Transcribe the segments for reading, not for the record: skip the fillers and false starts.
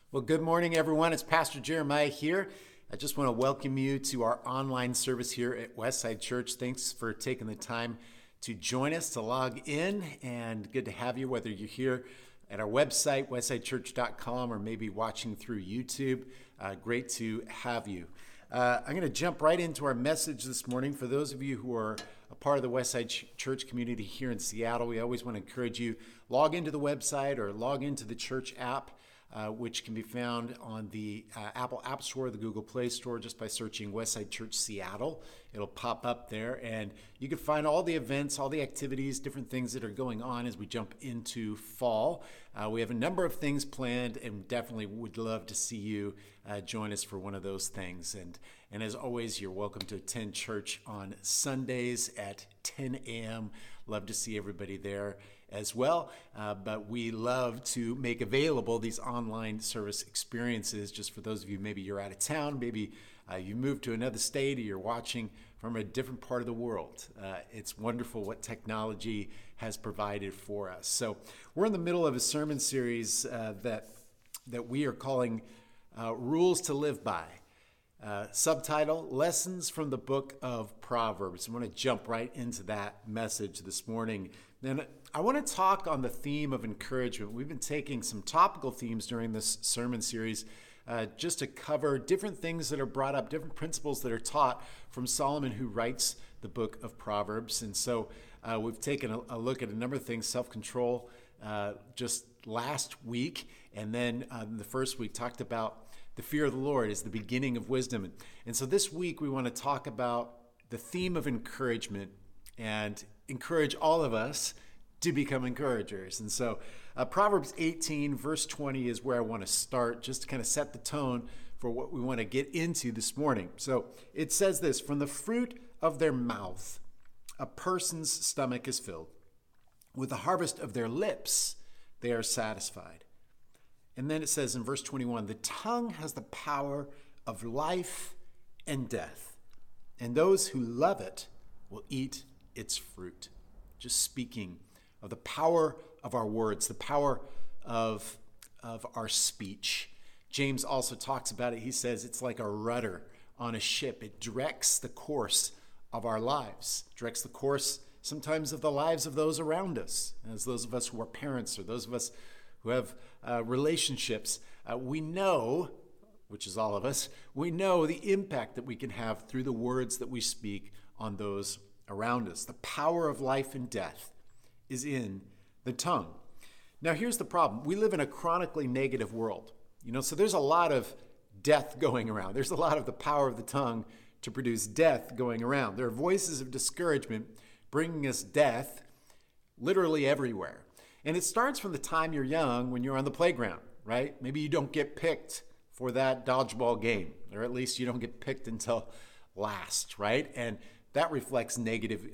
Well, good morning, everyone. It's Pastor Jeremiah here. I just want to welcome you to our online service here at Westside Church. Thanks for taking the time to join us, to log in, and good to have you, whether you're here at our website, westsidechurch.com, or maybe watching through YouTube. Great to have you. I'm going to jump right into our message this morning. For those of you who are a part of the Westside Church community here in Seattle, we always want to encourage you, log into the website or log into the church app. Which can be found on the Apple App Store, the Google Play Store, just by searching Westside Church Seattle. It'll pop up there, and you can find all the events, all the activities, different things that are going on as we jump into fall. We have a number of things planned, and definitely would love to see you join us for one of those things. And as always, you're welcome to attend church on Sundays at 10 a.m. Love to see everybody there as well, but we love to make available these online service experiences just for those of you, maybe you're out of town, maybe you moved to another state, or you're watching from a different part of the world. It's wonderful what technology has provided for us. So we're in the middle of a sermon series that we are calling Rules to Live By. Subtitle, Lessons from the Book of Proverbs. I want to jump right into that message this morning. Then I want to talk on the theme of encouragement. We've been taking some topical themes during this sermon series just to cover different things that are brought up, different principles that are taught from Solomon, who writes the book of Proverbs. And so we've taken a look at a number of things, self-control just last week. And then the first week talked about the fear of the Lord is the beginning of wisdom. And so this week we want to talk about the theme of encouragement and encourage all of us to become encouragers. And so Proverbs 18 verse 20 is where I want to start, just to kind of set the tone for what we want to get into this morning. So it says this: from the fruit of their mouth, a person's stomach is filled. With the harvest of their lips, they are satisfied. And then it says in verse 21, the tongue has the power of life and death, and those who love it will eat its fruit. Just speaking of the power of our words, the power of our speech. James also talks about it. He says it's like a rudder on a ship. It directs the course of our lives, directs the course sometimes of the lives of those around us, as those of us who are parents or those of us who have relationships. We know, which is all of us, we know the impact that we can have through the words that we speak on those around us. The power of life and death is in the tongue. Now, here's the problem. We live in a chronically negative world. So there's a lot of death going around. There's a lot of the power of the tongue to produce death going around. There are voices of discouragement bringing us death literally everywhere. And it starts from the time you're young, when you're on the playground, right? Maybe you don't get picked for that dodgeball game, or at least you don't get picked until last, right? And that reflects negatively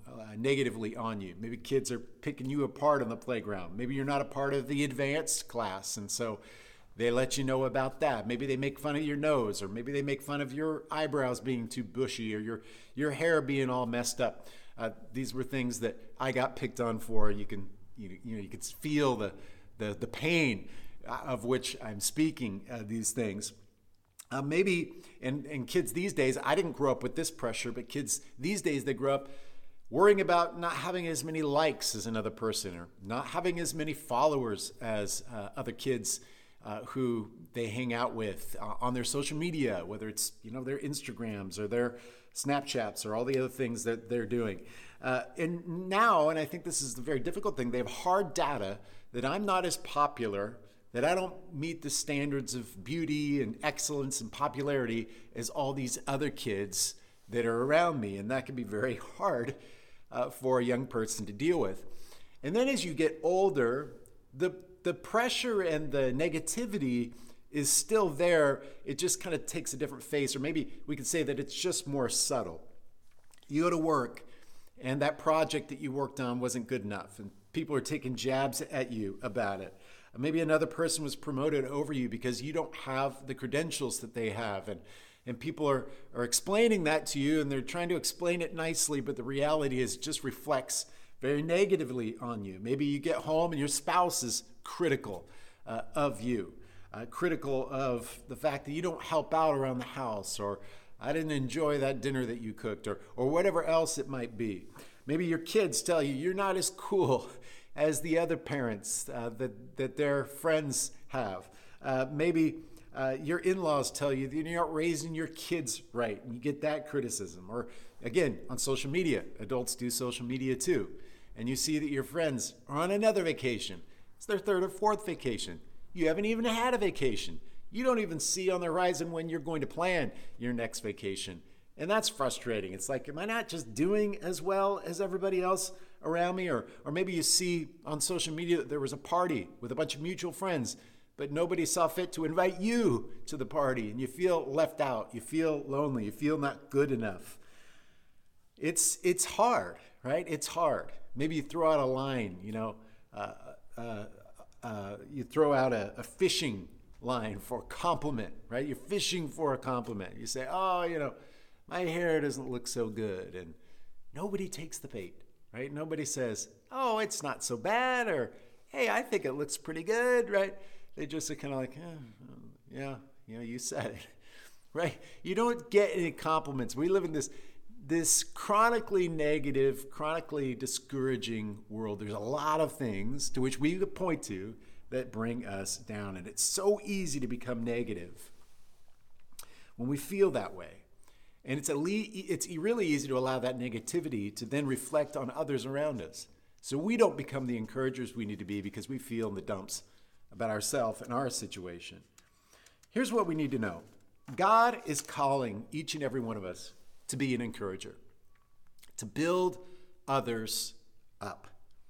on you. Maybe kids are picking you apart on the playground. Maybe you're not a part of the advanced class, and so they let you know about that. Maybe they make fun of your nose, or maybe they make fun of your eyebrows being too bushy, or your hair being all messed up. These were things that I got picked on for. You can feel the pain of which I'm speaking these things. Maybe, and kids these days, I didn't grow up with this pressure, but kids these days, they grow up worrying about not having as many likes as another person, or not having as many followers as other kids who they hang out with on their social media, whether it's their Instagrams or their Snapchats or all the other things that they're doing. And I think this is the very difficult thing, they have hard data that I'm not as popular, that I don't meet the standards of beauty and excellence and popularity as all these other kids that are around me. And that can be very hard for a young person to deal with. And then as you get older, the pressure and the negativity is still there. It just kind of takes a different face, or maybe we could say that it's just more subtle. You go to work, and that project that you worked on wasn't good enough, and people are taking jabs at you about it. Maybe another person was promoted over you because you don't have the credentials that they have, and people are explaining that to you, and they're trying to explain it nicely, but the reality is it just reflects very negatively on you. Maybe you get home and your spouse is critical of you. critical of the fact that you don't help out around the house, or I didn't enjoy that dinner that you cooked, or whatever else it might be. Maybe your kids tell you you're not as cool as the other parents that their friends have. Maybe your in-laws tell you that you're not raising your kids right, and you get that criticism. Or again, on social media, adults do social media too, and you see that your friends are on another vacation. It's their third or fourth vacation. You haven't even had a vacation. You don't even see on the horizon when you're going to plan your next vacation. And that's frustrating. It's like, am I not just doing as well as everybody else around me? Or maybe you see on social media that there was a party with a bunch of mutual friends, but nobody saw fit to invite you to the party, and you feel left out. You feel lonely. You feel not good enough. It's hard, right? It's hard. Maybe you throw out a line, you throw out a fishing line for a compliment, right? You're fishing for a compliment. You say, my hair doesn't look so good. And nobody takes the bait, right? Nobody says, oh, it's not so bad, or, hey, I think it looks pretty good, right? They just are kind of like, yeah, you said it, right? You don't get any compliments. We live in this chronically negative, chronically discouraging world. There's a lot of things to which we could point to that bring us down. And it's so easy to become negative when we feel that way. And it's really easy to allow that negativity to then reflect on others around us. So we don't become the encouragers we need to be because we feel in the dumps about ourselves and our situation. Here's what we need to know. God is calling each and every one of us to be an encourager, to build others up.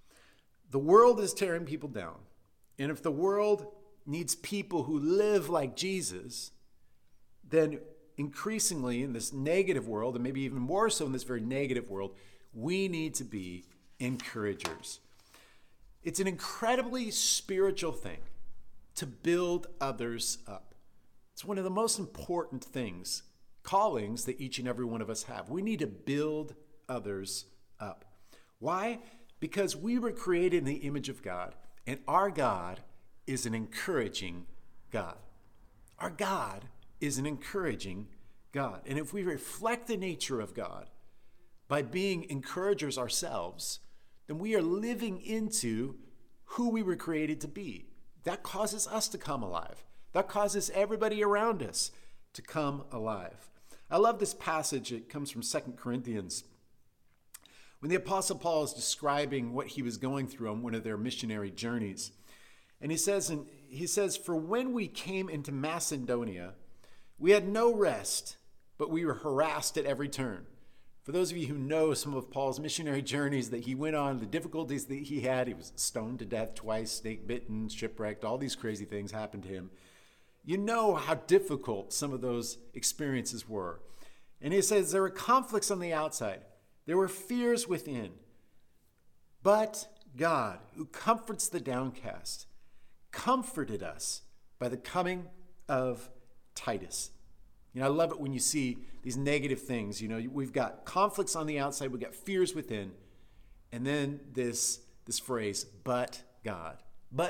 The world is tearing people down. And if the world needs people who live like Jesus, then increasingly in this negative world, and maybe even more so in this very negative world, we need to be encouragers. It's an incredibly spiritual thing to build others up. It's one of the most important callings that each and every one of us have. We need to build others up. Why? Because we were created in the image of God, and our God is an encouraging God. Our God is an encouraging God. And if we reflect the nature of God by being encouragers ourselves, then we are living into who we were created to be. That causes us to come alive. That causes everybody around us to come alive. I love this passage. It comes from 2 Corinthians. When the Apostle Paul is describing what he was going through on one of their missionary journeys. And he says, for when we came into Macedonia, we had no rest, but we were harassed at every turn. For those of you who know some of Paul's missionary journeys that he went on, the difficulties that he had, he was stoned to death twice, snake bitten, shipwrecked, all these crazy things happened to him. You know how difficult some of those experiences were. And he says there were conflicts on the outside. There were fears within. But God, who comforts the downcast, comforted us by the coming of Titus. I love it when you see these negative things. We've got conflicts on the outside, we've got fears within, and then this phrase, but God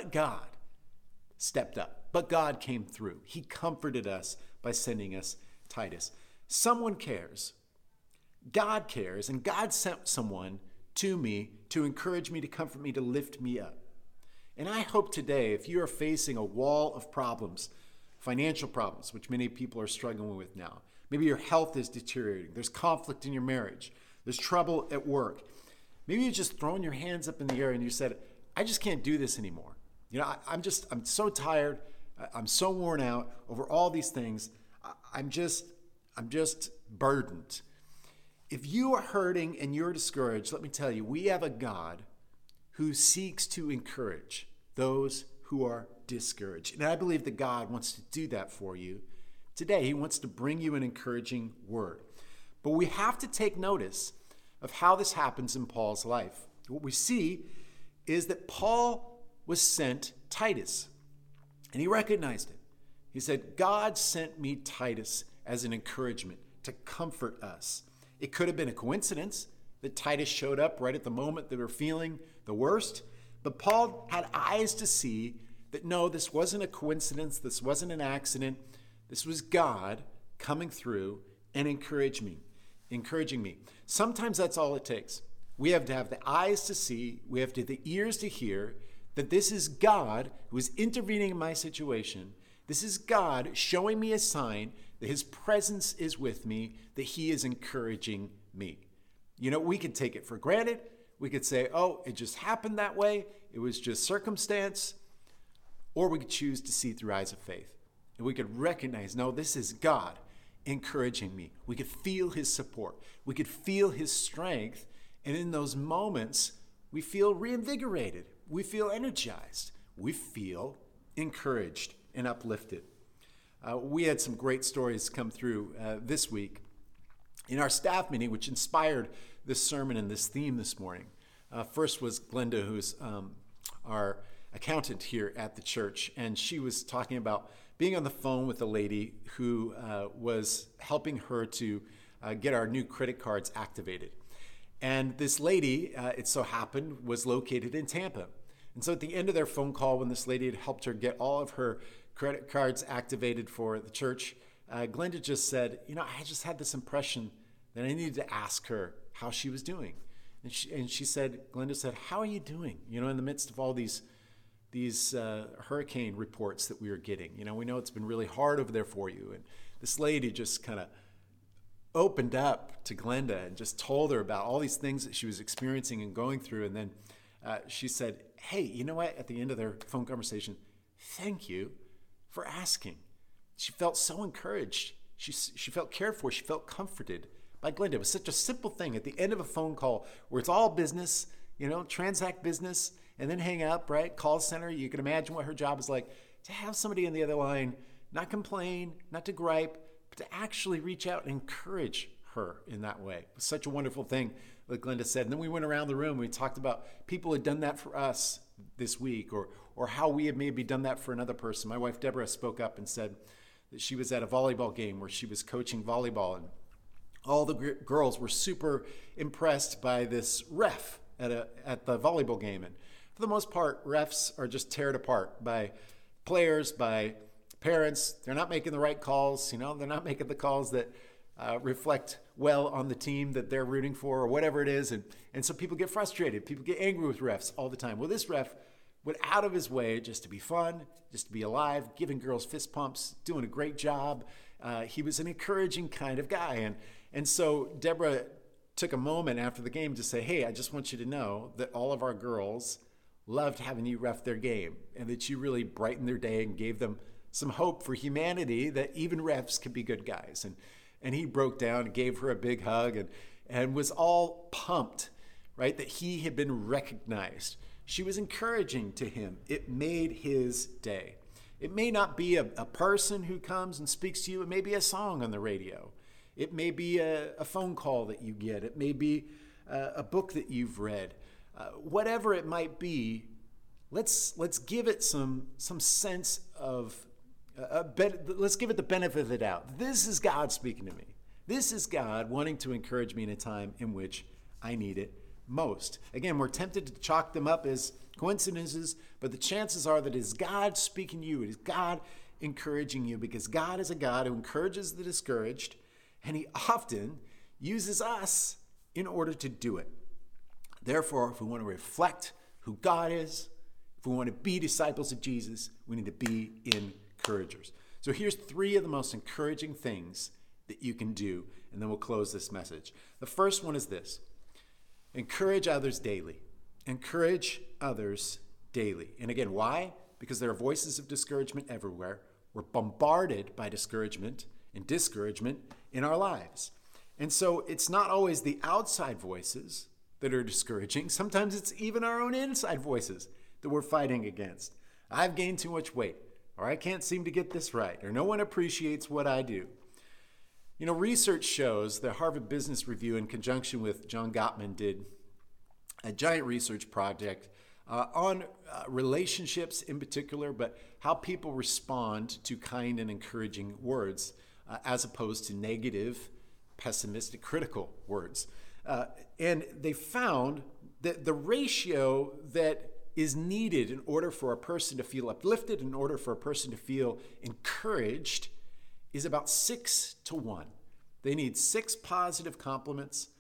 stepped up. But God came through. He comforted us by sending us Titus. Someone cares. God cares, and God sent someone to me to encourage me, to comfort me, to lift me up. And I hope today, if you are facing a wall of problems, financial problems, which many people are struggling with now, maybe your health is deteriorating, there's conflict in your marriage, there's trouble at work, maybe you're just throwing your hands up in the air and you said, I just can't do this anymore. I'm so tired, I'm so worn out over all these things, I'm just burdened. If you are hurting and you're discouraged, let me tell you, we have a God who seeks to encourage those who are discouraged. And I believe that God wants to do that for you today. He wants to bring you an encouraging word. But we have to take notice of how this happens in Paul's life. What we see is that Paul was sent Titus, and he recognized it. He said, God sent me Titus as an encouragement to comfort us. It could have been a coincidence that Titus showed up right at the moment they were feeling the worst, but Paul had eyes to see that no, this wasn't a coincidence. This wasn't an accident. This was God coming through and encouraging me. Sometimes that's all it takes. We have to have the eyes to see, we have to have the ears to hear that this is God who is intervening in my situation. This is God showing me a sign that his presence is with me, that he is encouraging me. You know, we could take it for granted. We could say, oh, it just happened that way. It was just circumstance. Or we could choose to see through eyes of faith. And we could recognize, no, this is God encouraging me. We could feel his support. We could feel his strength. And in those moments, we feel reinvigorated. We feel energized. We feel encouraged and uplifted. We had some great stories come through this week in our staff meeting, which inspired this sermon and this theme this morning. First was Glenda, who's our accountant here at the church, and she was talking about being on the phone with a lady who was helping her to get our new credit cards activated. And this lady, it so happened, was located in Tampa. And so at the end of their phone call, when this lady had helped her get all of her credit cards activated for the church, Glenda just said, you know, I just had this impression that I needed to ask her how she was doing. And she said, Glenda said, how are you doing? You know, in the midst of all these hurricane reports that we are getting, you know, we know it's been really hard over there for you. And this lady just kind of opened up to Glenda and just told her about all these things that she was experiencing and going through. And then she said, hey, you know what? At the end of their phone conversation, thank you for asking. She felt so encouraged. She felt cared for. She felt comforted by Glenda. It was such a simple thing at the end of a phone call where it's all business, you know, transact business and then hang up, right? Call center. You can imagine what her job is like, to have somebody on the other line, not complain, not to gripe, but to actually reach out and encourage her in that way. It was such a wonderful thing, like Glenda said. And then we went around the room. We talked about people who had done that for us this week, or how we had maybe done that for another person. My wife, Deborah, spoke up and said that she was at a volleyball game where she was coaching volleyball, and all the girls were super impressed by this ref at the volleyball game. And for the most part, refs are just teared apart by players, by parents. They're not making the right calls. You know, they're not making the calls that reflect well on the team that they're rooting for, or whatever it is. And so people get frustrated. People get angry with refs all the time. Well, this ref went out of his way just to be fun, just to be alive, giving girls fist pumps, doing a great job. He was an encouraging kind of guy. And so Deborah took a moment after the game to say, hey, I just want you to know that all of our girls loved having you ref their game, and that you really brightened their day and gave them some hope for humanity, that even refs can be good guys. And he broke down and gave her a big hug and was all pumped, right, that he had been recognized. She was encouraging to him. It made his day. It may not be a person who comes and speaks to you. It may be a song on the radio. It may be a phone call that you get. It may be a book that you've read. Whatever it might be, let's give it some sense of, let's give it the benefit of the doubt. This is God speaking to me. This is God wanting to encourage me in a time in which I need it most. Again, we're tempted to chalk them up as coincidences, but the chances are that it is God speaking to you. It is God encouraging you, because God is a God who encourages the discouraged, and he often uses us in order to do it. Therefore, if we want to reflect who God is, if we want to be disciples of Jesus, we need to be encouragers. So here's 3 of the most encouraging things that you can do, and then we'll close this message. The first one is this: encourage others daily. Encourage others daily. And again, why? Because there are voices of discouragement everywhere. We're bombarded by discouragement and discouragement in our lives. And so it's not always the outside voices that are discouraging. Sometimes it's even our own inside voices that we're fighting against. I've gained too much weight, or I can't seem to get this right, or no one appreciates what I do. You know, research shows, the Harvard Business Review, in conjunction with John Gottman, did a giant research project on relationships in particular, but how people respond to kind and encouraging words as opposed to negative, pessimistic, critical words. And they found that the ratio that is needed in order for a person to feel uplifted, in order for a person to feel encouraged, is about 6 to 1. They need 6 positive compliments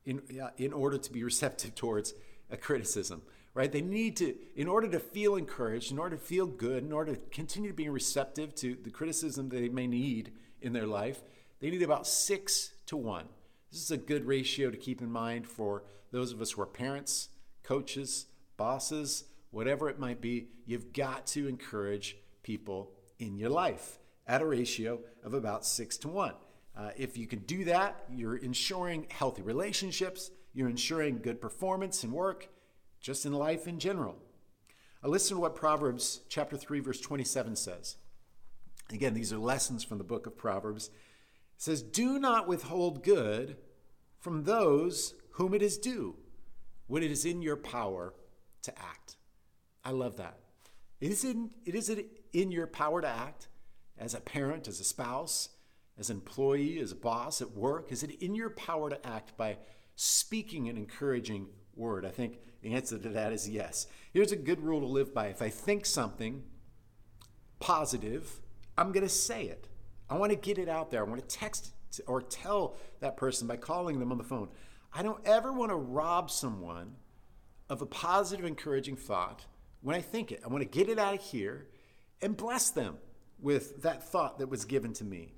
in order to be receptive towards a criticism, right? They need to, in order to feel encouraged, in order to feel good, in order to continue being receptive to the criticism that they may need in their life, they need about 6 to 1. This is a good ratio to keep in mind for those of us who are parents, coaches, bosses, whatever it might be. You've got to encourage people in your life at a ratio of about 6 to 1. If you can do that, you're ensuring healthy relationships, you're ensuring good performance in work, just in life in general. Listen to what Proverbs chapter 3, verse 27 says. Again, these are lessons from the book of Proverbs. It says, "Do not withhold good from those whom it is due, when it is in your power to act." I love that. Is it in your power to act as a parent, as a spouse, as an employee, as a boss at work? Is it in your power to act by speaking an encouraging word? I think the answer to that is yes. Here's a good rule to live by. If I think something positive, I'm going to say it. I want to get it out there. I want to text or tell that person by calling them on the phone. I don't ever want to rob someone of a positive, encouraging thought when I think it. I want to get it out of here and bless them with that thought that was given to me.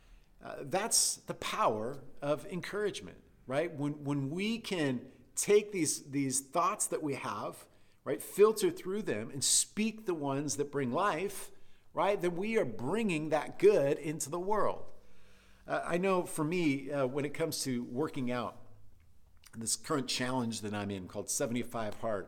That's the power of encouragement, right? When we can take these thoughts that we have, right, filter through them and speak the ones that bring life, right, then we are bringing that good into the world. I know for me, when it comes to working out, this current challenge that I'm in called 75 Hard,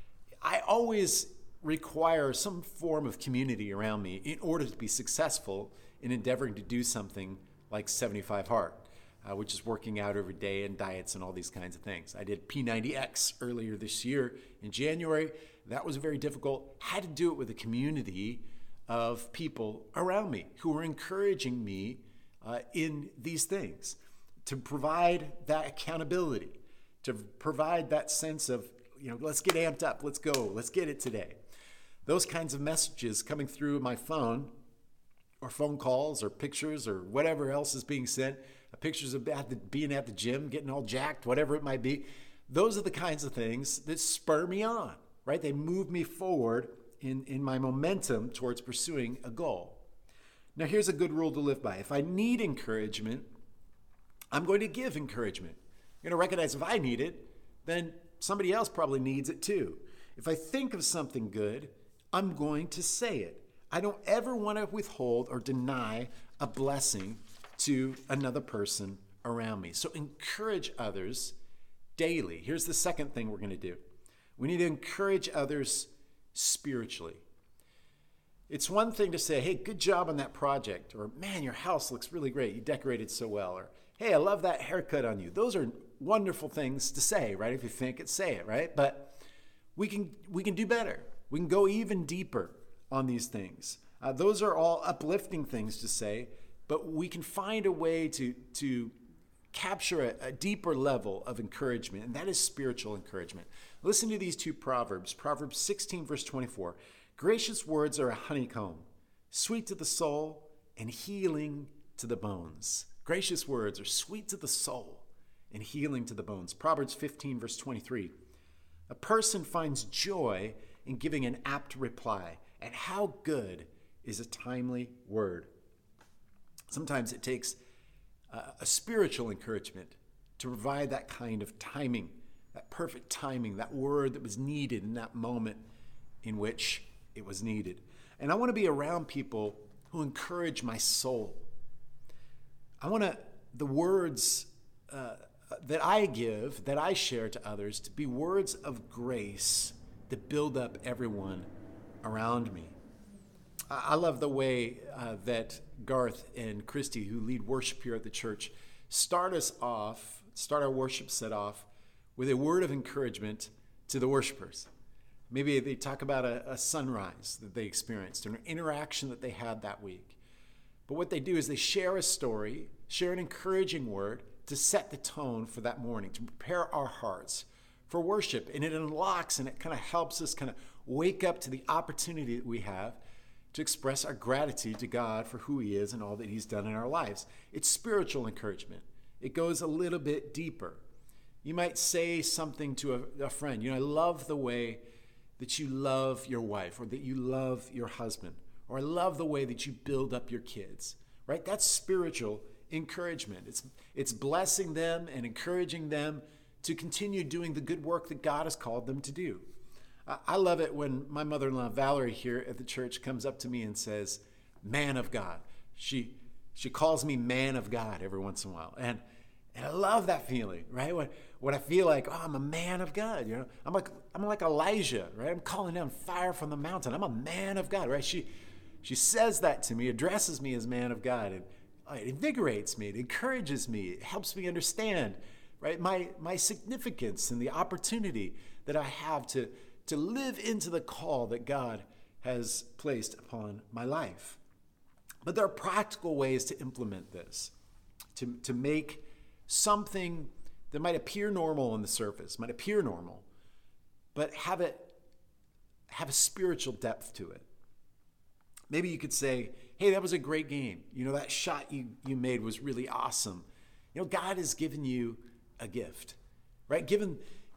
I always require some form of community around me in order to be successful in endeavoring to do something like 75 Hard, which is working out every day and diets and all these kinds of things. I did P90X earlier this year in January. That was very difficult. Had to do it with a community of people around me who were encouraging me in these things, to provide that accountability, to provide that sense of, let's get amped up, let's go, let's get it today. Those kinds of messages coming through my phone, or phone calls, or pictures, or whatever else is being sent, pictures of being at the gym, getting all jacked, whatever it might be. Those are the kinds of things that spur me on, right? They move me forward in my momentum towards pursuing a goal. Now, here's a good rule to live by. If I need encouragement, I'm going to give encouragement. I'm going to recognize if I need it, then somebody else probably needs it too. If I think of something good, I'm going to say it. I don't ever want to withhold or deny a blessing to another person around me. So encourage others daily. Here's the second thing we're going to do. We need to encourage others spiritually. It's one thing to say, hey, good job on that project, or man, your house looks really great. You decorated so well, or hey, I love that haircut on you. Those are wonderful things to say, right? If you think it, say it, right? But we can do better. We can go even deeper on these things. Those are all uplifting things to say, but we can find a way to capture a deeper level of encouragement, and that is spiritual encouragement. Listen to these two Proverbs. Proverbs 16, verse 24. Gracious words are a honeycomb, sweet to the soul and healing to the bones. Gracious words are sweet to the soul and healing to the bones. Proverbs 15, verse 23. A person finds joy in giving an apt reply, and how good is a timely word. Sometimes it takes a spiritual encouragement to provide that kind of timing, that perfect timing, that word that was needed in that moment in which it was needed. And I want to be around people who encourage my soul. I want the words that I give, that I share to others, to be words of grace that build up everyone around me. I love the way that Garth and Christy, who lead worship here at the church, start our worship set off with a word of encouragement to the worshipers. Maybe they talk about a sunrise that they experienced, an interaction that they had that week. But what they do is they share a story, share an encouraging word to set the tone for that morning, to prepare our hearts for worship. And it unlocks and it kind of helps us kind of wake up to the opportunity that we have to express our gratitude to God for who he is and all that he's done in our lives. It's spiritual encouragement. It goes a little bit deeper. You might say something to a friend, I love the way that you love your wife, or that you love your husband, or I love the way that you build up your kids, right? That's spiritual encouragement. It's blessing them and encouraging them to continue doing the good work that God has called them to do. I love it when my mother-in-law, Valerie, here at the church comes up to me and says, man of God. She calls me man of God every once in a while. And I love that feeling, right? When I feel like, I'm a man of God, I'm like Elijah, right? I'm calling down fire from the mountain. I'm a man of God, right? She says that to me, addresses me as man of God, and it invigorates me, it encourages me, it helps me understand, right, my significance and the opportunity that I have to live into the call that God has placed upon my life. But there are practical ways to implement this, to make something that might appear normal on the surface, but have a spiritual depth to it. Maybe you could say, hey, that was a great game. That shot you made was really awesome. God has given you a gift, right? Given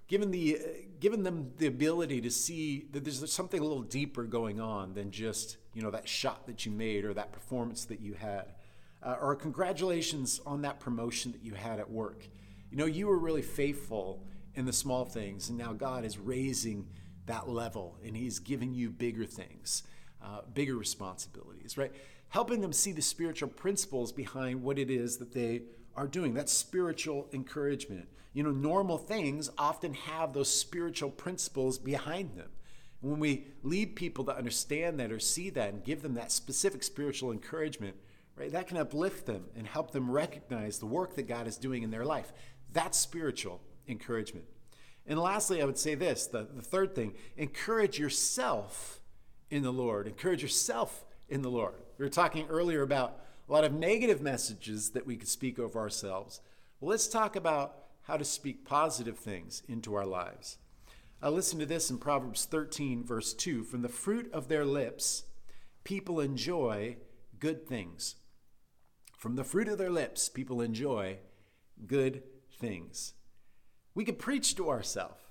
them the ability to see that there's something a little deeper going on than just, that shot that you made or that performance that you had. Or congratulations on that promotion that you had at work. You were really faithful in the small things, and now God is raising that level, and he's giving you bigger things, bigger responsibilities, right? Helping them see the spiritual principles behind what it is that they are doing. That's spiritual encouragement. Normal things often have those spiritual principles behind them. When we lead people to understand that or see that and give them that specific spiritual encouragement, right, that can uplift them and help them recognize the work that God is doing in their life. That's spiritual encouragement. And lastly, I would say this, the third thing, encourage yourself in the Lord. Encourage yourself in the Lord. We were talking earlier about a lot of negative messages that we could speak over ourselves. Well, let's talk about how to speak positive things into our lives. Listen to this in Proverbs 13, verse 2. From the fruit of their lips, people enjoy good things. From the fruit of their lips, people enjoy good things. We can preach to ourselves.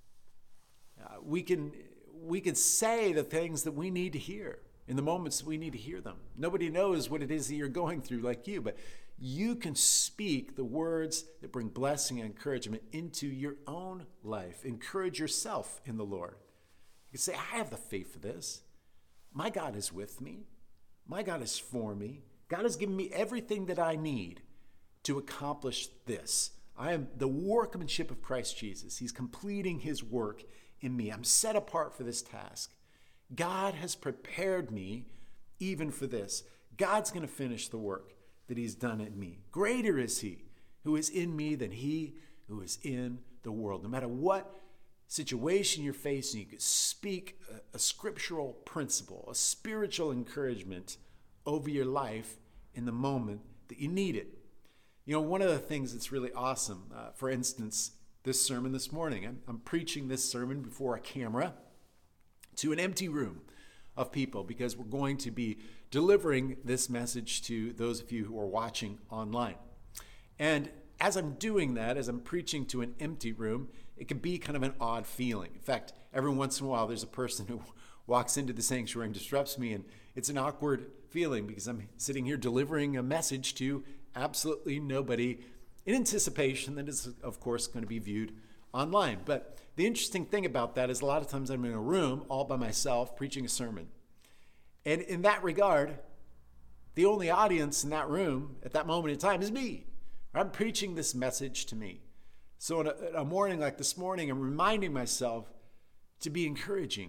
We can say the things that we need to hear in the moments that we need to hear them. Nobody knows what it is that you're going through like you, but you can speak the words that bring blessing and encouragement into your own life. Encourage yourself in the Lord. You can say, I have the faith for this. My God is with me. My God is for me. God has given me everything that I need to accomplish this. I am the workmanship of Christ Jesus. He's completing his work in me. I'm set apart for this task. God has prepared me even for this. God's going to finish the work that he's done in me. Greater is he who is in me than he who is in the world. No matter what situation you're facing, you could speak a scriptural principle, a spiritual encouragement over your life in the moment that you need it. One of the things that's really awesome, for instance, this sermon this morning, I'm preaching this sermon before a camera to an empty room of people because we're going to be delivering this message to those of you who are watching online. And as I'm doing that, as I'm preaching to an empty room, it can be kind of an odd feeling. In fact, every once in a while, there's a person who walks into the sanctuary and disrupts me, and it's an awkward feeling because I'm sitting here delivering a message to absolutely nobody in anticipation that is, of course, going to be viewed online. But the interesting thing about that is a lot of times I'm in a room all by myself preaching a sermon. And in that regard, the only audience in that room at that moment in time is me. I'm preaching this message to me. So in a morning like this morning, I'm reminding myself to be encouraging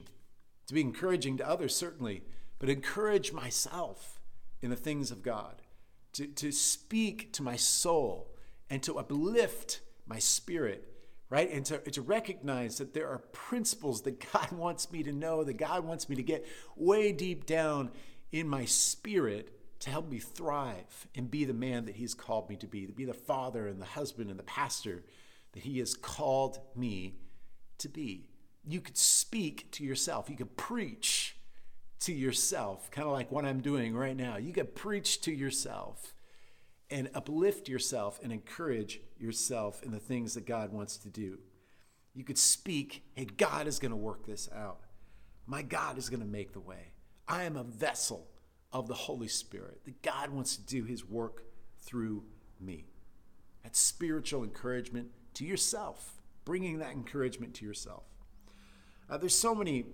to others, certainly, but encourage myself in the things of God, to speak to my soul and to uplift my spirit, right? And to recognize that there are principles that God wants me to know, that God wants me to get way deep down in my spirit to help me thrive and be the man that he's called me to be the father and the husband and the pastor that he has called me to be. you could speak to yourself. You could preach to yourself, kind of like what I'm doing right now. You could preach to yourself and uplift yourself and encourage yourself in the things that God wants to do. You could speak, hey, God is going to work this out. My God is going to make the way. I am a vessel of the Holy Spirit, that God wants to do his work through me. That's spiritual encouragement to yourself, bringing that encouragement to yourself. There's so many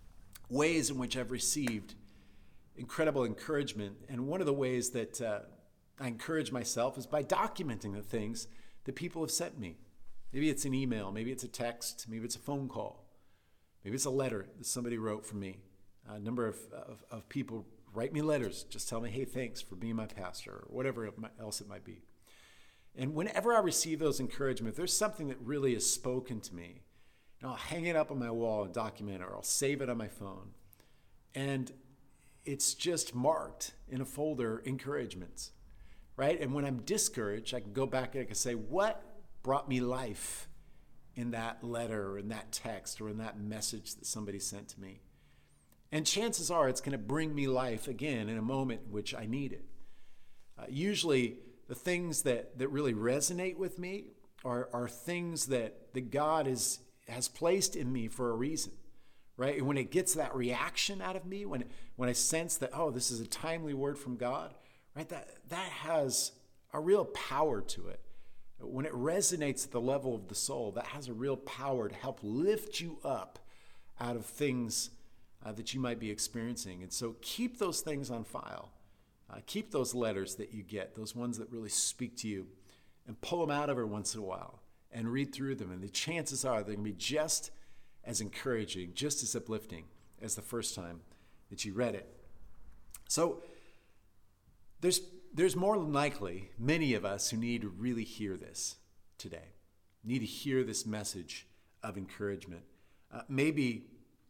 ways in which I've received incredible encouragement, and one of the ways that I encourage myself is by documenting the things that people have sent me. Maybe it's an email, maybe it's a text, maybe it's a phone call, maybe it's a letter that somebody wrote for me. A number of people write me letters, just tell me, hey, thanks for being my pastor, or whatever else it might be. And whenever I receive those encouragement, there's something that really is spoken to me. I'll hang it up on my wall and document it, or I'll save it on my phone. And it's just marked in a folder, encouragements, right? And when I'm discouraged, I can go back and I can say, what brought me life in that letter or in that text or in that message that somebody sent to me? And chances are it's going to bring me life again in a moment in which I need it. Usually the things that really resonate with me are things that God has placed in me for a reason, right? And when it gets that reaction out of me, when I sense that, oh, this is a timely word from God, right? That has a real power to it. When it resonates at the level of the soul, that has a real power to help lift you up out of things that you might be experiencing. And so keep those things on file. Keep those letters that you get, those ones that really speak to you, and pull them out every once in a while and read through them. And the chances are they're going to be just as encouraging, just as uplifting as the first time that you read it. So there's more than likely many of us who need to really hear this today, need to hear this message of encouragement. Maybe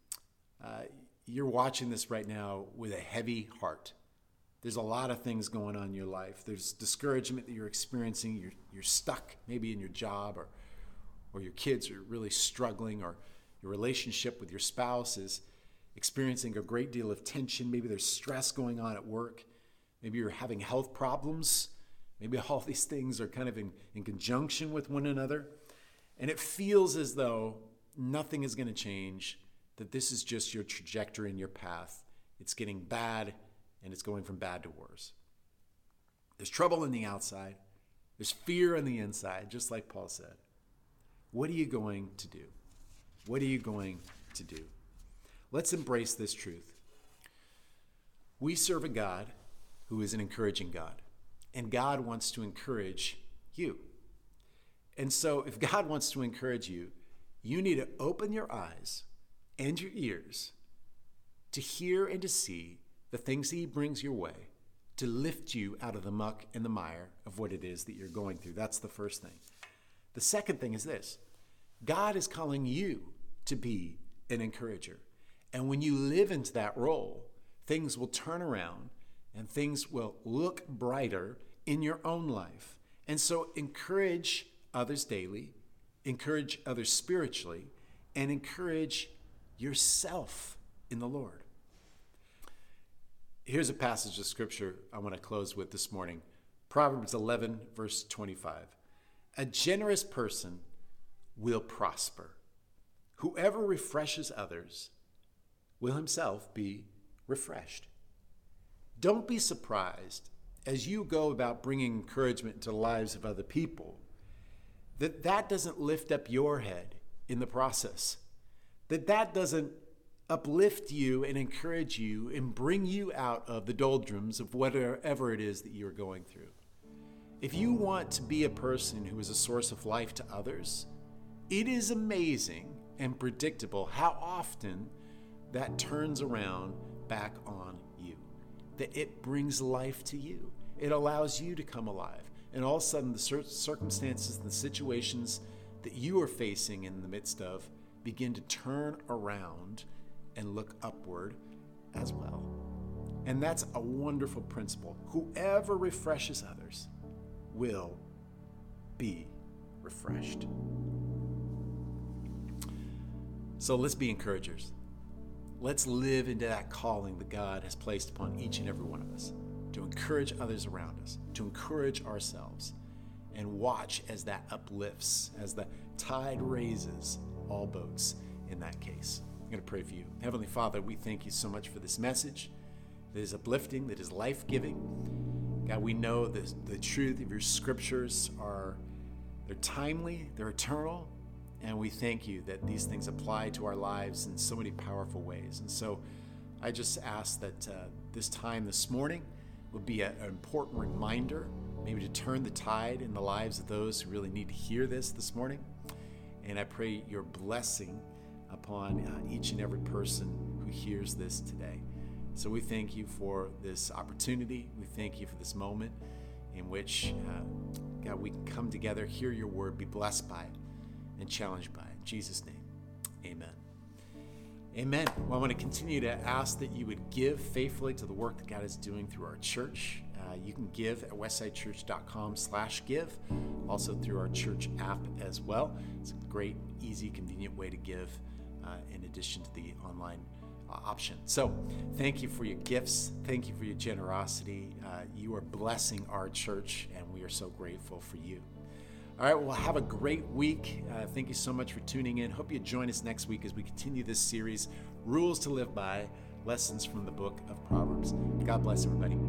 you're watching this right now with a heavy heart. There's a lot of things going on in your life. There's discouragement that you're experiencing. You're stuck maybe in your job, or your kids are really struggling, or your relationship with your spouse is experiencing a great deal of tension. Maybe there's stress going on at work. Maybe you're having health problems. Maybe all these things are kind of in conjunction with one another. And it feels as though nothing is going to change, that this is just your trajectory and your path. It's getting bad, and it's going from bad to worse. There's trouble on the outside. There's fear on the inside, just like Paul said. What are you going to do? What are you going to do? Let's embrace this truth. We serve a God who is an encouraging God, and God wants to encourage you. And so if God wants to encourage you, you need to open your eyes and your ears to hear and to see the things that he brings your way to lift you out of the muck and the mire of what it is that you're going through. That's the first thing. The second thing is this: God is calling you to be an encourager. And when you live into that role, things will turn around and things will look brighter in your own life. And so encourage others daily, encourage others spiritually, and encourage yourself in the Lord. Here's a passage of scripture I want to close with this morning. Proverbs 11, verse 25. A generous person will prosper. Whoever refreshes others will himself be refreshed. Don't be surprised as you go about bringing encouragement into the lives of other people that doesn't lift up your head in the process, that doesn't uplift you and encourage you and bring you out of the doldrums of whatever it is that you're going through. If you want to be a person who is a source of life to others, it is amazing and predictable how often that turns around back on you, that it brings life to you. It allows you to come alive. And all of a sudden, the circumstances and the situations that you are facing in the midst of begin to turn around and look upward as well. And that's a wonderful principle. Whoever refreshes others will be refreshed. So let's be encouragers. Let's live into that calling that God has placed upon each and every one of us, to encourage others around us, to encourage ourselves, and watch as that uplifts, as the tide raises all boats in that case. I'm going to pray for you. Heavenly Father, we thank you so much for this message that is uplifting, that is life-giving. God, we know that the truth of your scriptures they're timely, they're eternal, and we thank you that these things apply to our lives in so many powerful ways. And so I just ask that this time this morning would be an important reminder, maybe to turn the tide in the lives of those who really need to hear this morning. And I pray your blessing upon each and every person who hears this today. So we thank you for this opportunity. We thank you for this moment in which, God, we can come together, hear your word, be blessed by it, and challenged by it. In Jesus' name, amen. Amen. Well, I want to continue to ask that you would give faithfully to the work that God is doing through our church. You can give at westsidechurch.com/give, also through our church app as well. It's a great, easy, convenient way to give in addition to the online option. So thank you for your gifts. Thank you for your generosity. You are blessing our church, and we are so grateful for you. All right, well, have a great week. Thank you so much for tuning in. Hope you join us next week as we continue this series, Rules to Live By, Lessons from the Book of Proverbs. God bless everybody.